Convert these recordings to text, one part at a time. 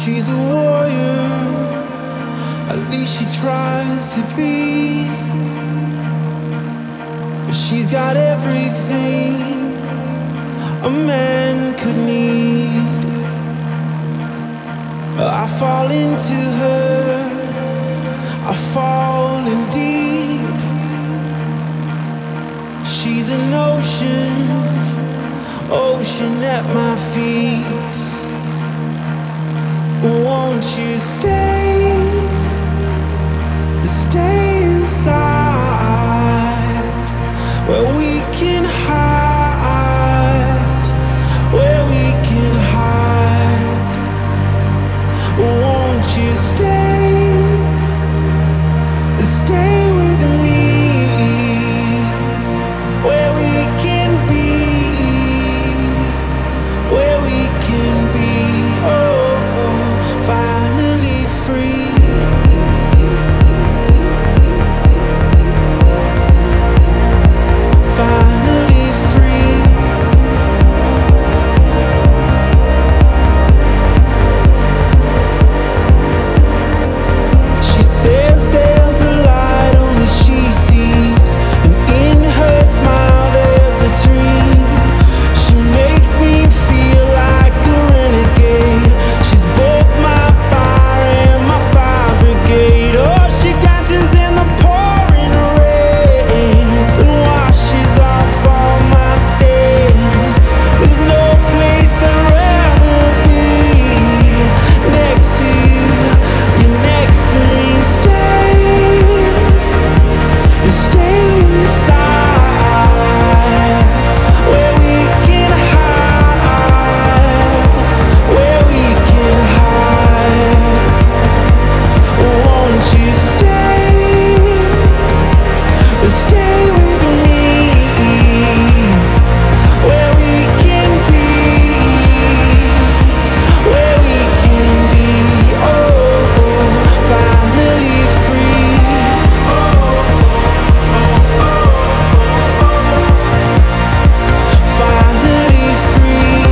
She's a warrior, at least she tries to be. She's got everything a man could need. I fall into her, I fall in deep. She's an ocean, ocean at my feet. Won't you stay inside, where we can hide, where we can hide. Won't you stay with me, where we can be, where we can be. Oh, finally free. Finally free. She says there's a light only she sees, and in her smile there's a dream. She makes me feel like a renegade. She's both my fire and my fire brigade. Oh, she dances in the pouring rain and washes off all my stains. There's no place I'd rather be. Next to you, you're next to me. Stay inside, where we can hide, where we can hide. Won't you stay with me, where we can be, where we can be. Oh, finally free. Finally free.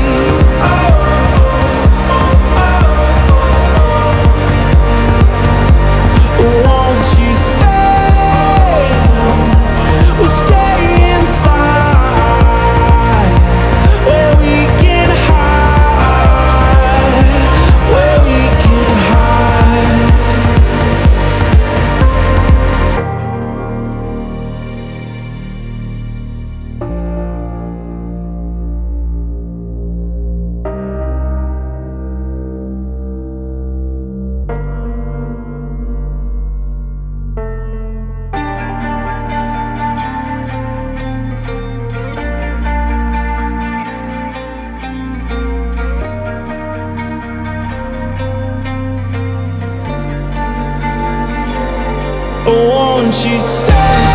Won't you stay inside, where we can hide, where we can hide. Won't you stay?